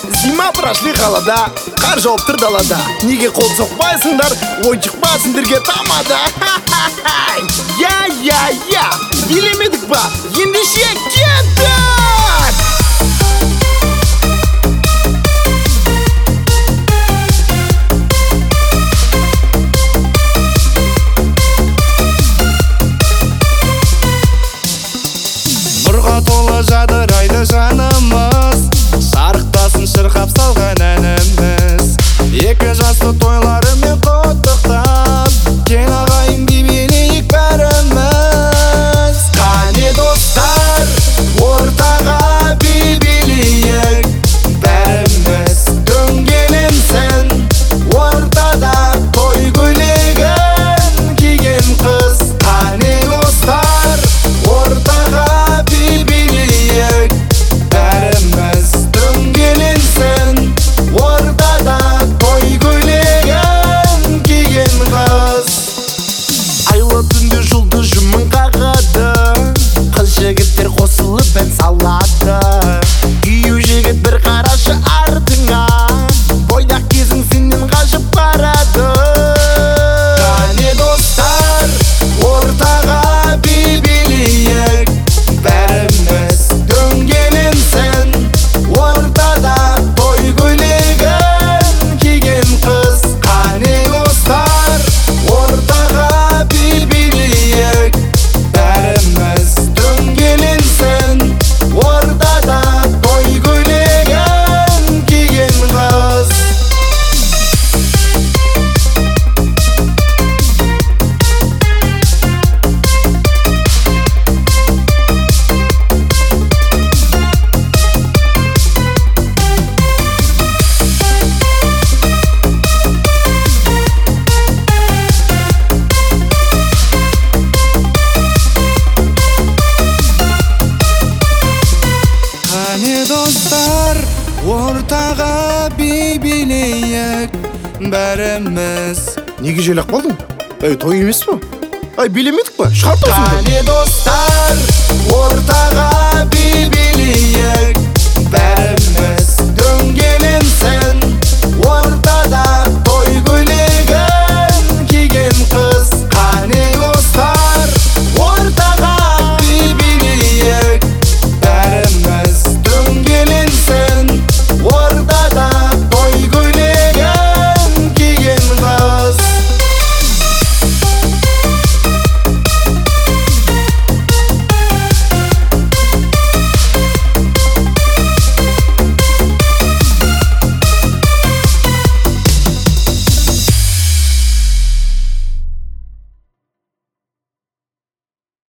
зима прошли холода, қар жауып тұр далада. Неге қол соқпайсыңдар, ойыншық па сендерге тамада. Я, билемедік па, ендеше кеттік! Нұрға толы жадырайды жанымыз, шарықтасын шырқап салған әніміз. Екі жасты тойларымен құттықтап, кең ағайын би билейік бәріміз. Қане достар, ортаға би билейік бәріміз. Дөңгеленсін ортада той көйлегін киген қыз. Қане достар, ортаға би билейік бәріміз. Дөңгеленсін ортада той көйлегін киген қыз. Айлы түнде жұлдыз жүмін қағады, қыз жігіттер қосылып ән салады. Күйеу жігіт бір қарашы артыңа, бойдақ кезің сенен қашып барады. Қане достар, ортаға би билейік бәріміз. Дөңгеленсін ортада той көйлегін киген қыз. Қане достар, ортаға би билейік бәріміз. Дөңгеленсін ортада той көйлегін киген қыз. Қане достар, ортаға би билейік бәріміз. Неге желек қалдың? Той емес па? Билемедік па? Шығарт осыңды. Қане достар, ортаға би билейік